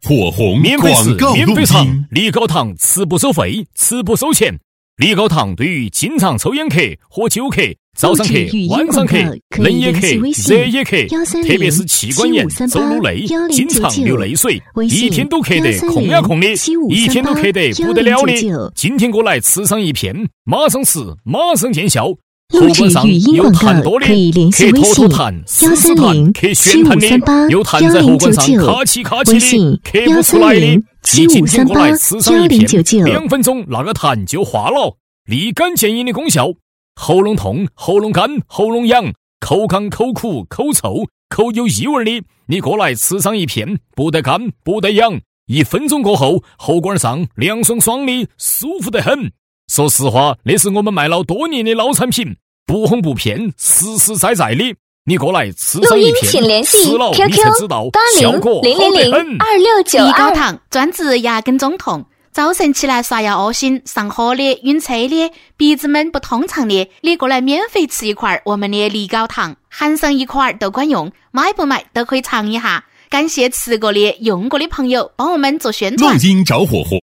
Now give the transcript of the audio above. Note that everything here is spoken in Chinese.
火红免费试、 广告录免费尝音。 利高堂，吃不收费，吃不收钱。利高堂对于经常抽烟客、喝酒客、早上客、晚上客、冷也客、热也客，特别是气管炎、走路累、经常流泪水，一天都咳得空呀空的，一天都咳得不得了的。今天过来吃上一片，马上吃，马上见效。喉管上有痰多的，咳坨坨痰、丝丝痰、咳旋痰的，有痰在喉管上卡起卡起的，咳不出来的，你今天过来吃上一片，2分钟那个痰就化了，立竿见影的功效。喉咙痛、喉咙干、喉咙痒、口干、口苦、口臭、口有异味的，你过来吃上一片，不得干，不得痒，1分钟过后，喉管上凉爽爽的，舒服得很。说实话，那是我们卖了多年的老产品，不哄不骗，实实在在的。你过来吃上一片，吃了你才知道效果好得很。 利高堂专治牙根肿痛，早晨起来刷牙恶心、上火的、晕车的、鼻子闷不通畅的，你过来免费吃一块我们的利高堂，含上一块都管用，买不买都可以尝一下。感谢吃过的、用过的朋友帮我们做宣传。 录音找火火。